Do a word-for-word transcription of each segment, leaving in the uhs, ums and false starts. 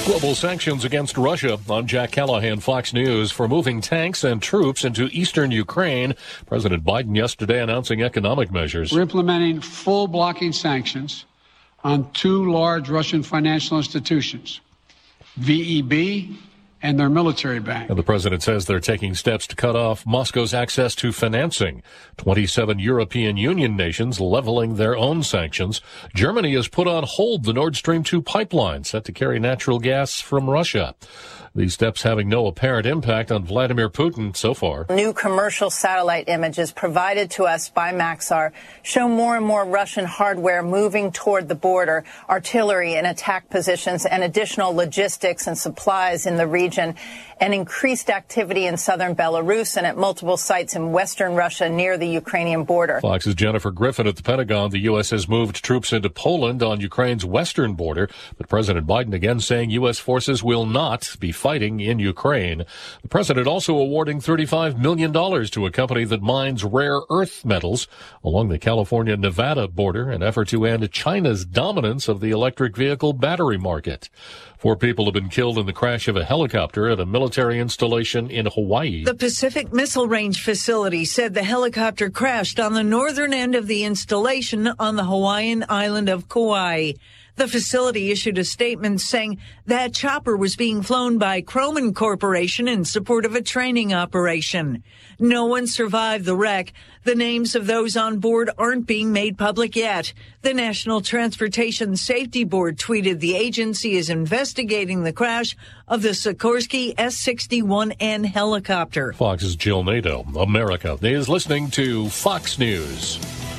Global sanctions against Russia. I'm Jack Callahan, Fox News. For moving tanks and troops into eastern Ukraine, President Biden yesterday announcing economic measures. We're implementing full blocking sanctions on two large Russian financial institutions, V E B and their military bank. And the president says they're taking steps to cut off Moscow's access to financing. twenty-seven European Union nations leveling their own sanctions. Germany has put on hold the Nord Stream two pipeline set to carry natural gas from Russia. These steps having no apparent impact on Vladimir Putin so far. New commercial satellite images provided to us by Maxar show more and more Russian hardware moving toward the border, artillery in attack positions, and additional logistics and supplies in the region, and increased activity in southern Belarus and at multiple sites in western Russia near the Ukrainian border. Fox's Jennifer Griffin at the Pentagon. The U S has moved troops into Poland on Ukraine's western border, but President Biden again saying U S forces will not be fighting in Ukraine. The president also awarding thirty-five million dollars to a company that mines rare earth metals along the California-Nevada border, an effort to end China's dominance of the electric vehicle battery market. Four people have been killed in the crash of a helicopter at a military installation in Hawaii. The Pacific Missile Range facility said the helicopter crashed on the northern end of the installation on the Hawaiian island of Kauai. The facility issued a statement saying that chopper was being flown by Kroman Corporation in support of a training operation. No one survived the wreck. The names of those on board aren't being made public yet. The National Transportation Safety Board tweeted the agency is investigating the crash of the Sikorsky S sixty-one N helicopter. Fox's Jill Nato. America is listening to Fox News.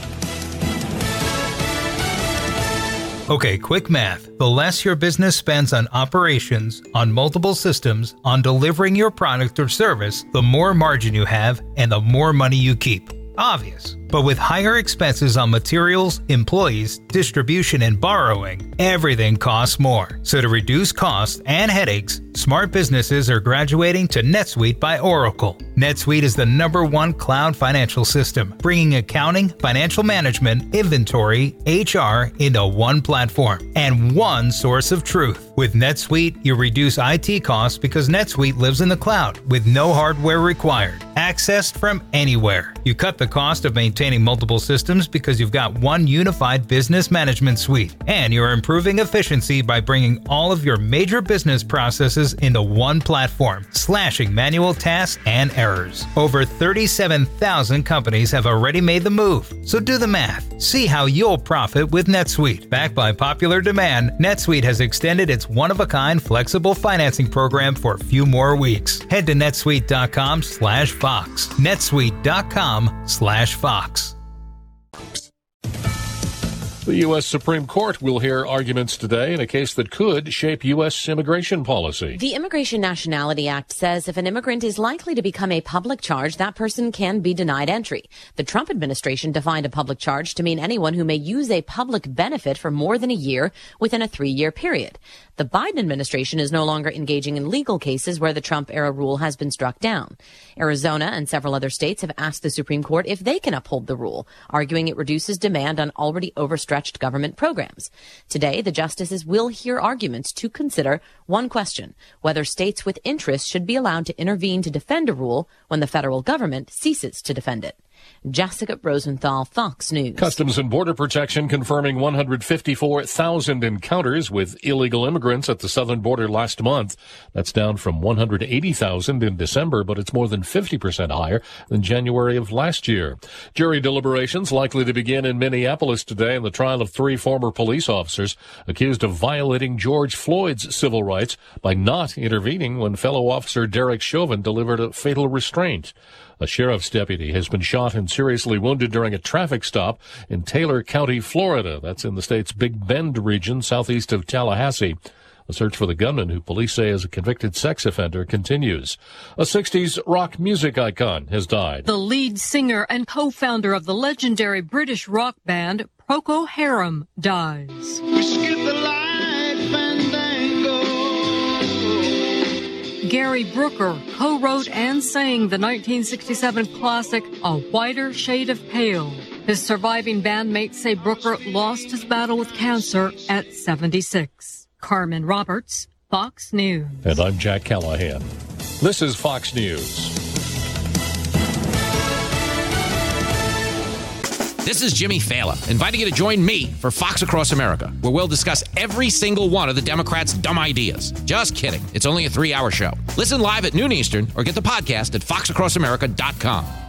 Okay, quick math. The less your business spends on operations, on multiple systems, on delivering your product or service, the more margin you have and the more money you keep. Obvious. But with higher expenses on materials, employees, distribution, and borrowing, everything costs more. So to reduce costs and headaches, smart businesses are graduating to NetSuite by Oracle. NetSuite is the number one cloud financial system, bringing accounting, financial management, inventory, H R into one platform and one source of truth. With NetSuite, you reduce I T costs because NetSuite lives in the cloud with no hardware required, accessed from anywhere. You cut the cost of maintaining multiple systems because you've got one unified business management suite, and you're improving efficiency by bringing all of your major business processes into one platform, slashing manual tasks and errors. Over thirty-seven thousand companies have already made the move, so do the math. See how you'll profit with NetSuite. Backed by popular demand, NetSuite has extended its one-of-a-kind flexible financing program for a few more weeks. Head to netsuite.com slash Fox. netsuite.com slash Fox. The U S Supreme Court will hear arguments today in a case that could shape U S immigration policy. The Immigration Nationality Act says if an immigrant is likely to become a public charge, that person can be denied entry. The Trump administration defined a public charge to mean anyone who may use a public benefit for more than a year within a three-year period. The Biden administration is no longer engaging in legal cases where the Trump-era rule has been struck down. Arizona and several other states have asked the Supreme Court if they can uphold the rule, arguing it reduces demand on already overstretched government programs. Today, the justices will hear arguments to consider one question, whether states with interest should be allowed to intervene to defend a rule when the federal government ceases to defend it. Jessica Rosenthal, Fox News. Customs and Border Protection confirming one hundred fifty-four thousand encounters with illegal immigrants at the southern border last month. That's down from one hundred eighty thousand in December, but it's more than fifty percent higher than January of last year. Jury deliberations likely to begin in Minneapolis today in the trial of three former police officers accused of violating George Floyd's civil rights by not intervening when fellow officer Derek Chauvin delivered a fatal restraint. A sheriff's deputy has been shot and seriously wounded during a traffic stop in Taylor County, Florida. That's in the state's Big Bend region, southeast of Tallahassee. The search for the gunman, who police say is a convicted sex offender, continues. A sixties rock music icon has died. The lead singer and co-founder of the legendary British rock band, Procol Harum, dies. We skip the light, fandango. Gary Brooker co-wrote and sang the nineteen sixty-seven classic A Whiter Shade of Pale. His surviving bandmates say Brooker lost his battle with cancer at seventy-six. Carmen Roberts, Fox News. And I'm Jack Callahan. This is Fox News. This is Jimmy Fallon, inviting you to join me for Fox Across America, where we'll discuss every single one of the Democrats' dumb ideas. Just kidding. It's only a three-hour show. Listen live at noon Eastern or get the podcast at fox across america dot com.